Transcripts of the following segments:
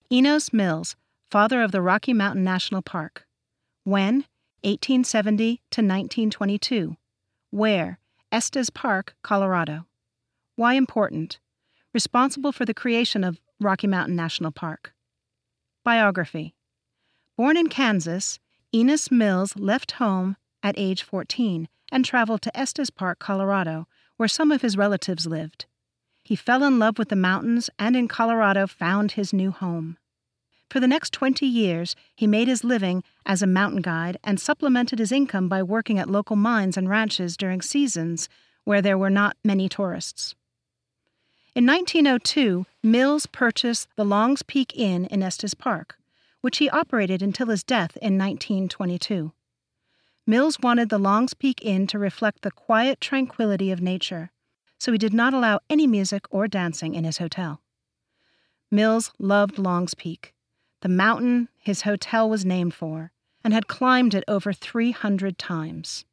Enos Mills, father of the Rocky Mountain National Park. When? 1870 to 1922. Where? Estes Park, Colorado. Why important? Responsible for the creation of Rocky Mountain National Park. Biography. Born in Kansas, Enos Mills left home at age 14 and traveled to Estes Park, Colorado, where some of his relatives lived. He fell in love with the mountains and in Colorado found his new home. For the next 20 years, he made his living as a mountain guide and supplemented his income by working at local mines and ranches during seasons where there were not many tourists. In 1902, Mills purchased the Longs Peak Inn in Estes Park, which he operated until his death in 1922. Mills wanted the Longs Peak Inn to reflect the quiet tranquility of nature, so he did not allow any music or dancing in his hotel. Mills loved Longs Peak, the mountain his hotel was named for, and had climbed it over 300 times.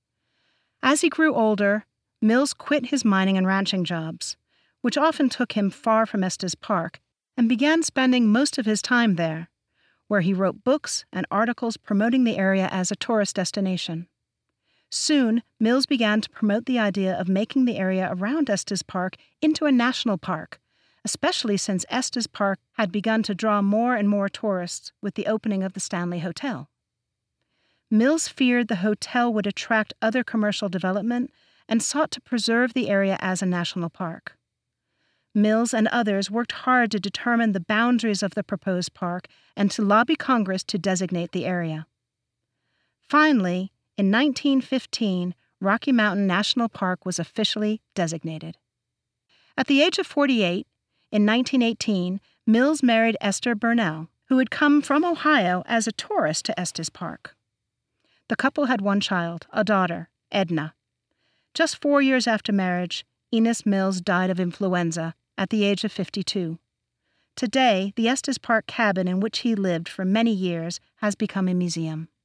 As he grew older, Mills quit his mining and ranching jobs, which often took him far from Estes Park, and began spending most of his time there, where he wrote books and articles promoting the area as a tourist destination. Soon, Mills began to promote the idea of making the area around Estes Park into a national park, especially since Estes Park had begun to draw more and more tourists with the opening of the Stanley Hotel. Mills feared the hotel would attract other commercial development and sought to preserve the area as a national park. Mills and others worked hard to determine the boundaries of the proposed park and to lobby Congress to designate the area. Finally, in 1915, Rocky Mountain National Park was officially designated. At the age of 48, in 1918, Mills married Esther Burnell, who had come from Ohio as a tourist to Estes Park. The couple had one child, a daughter, Edna. Just 4 years after marriage, Enos Mills died of influenza at the age of 52. Today, the Estes Park cabin in which he lived for many years has become a museum.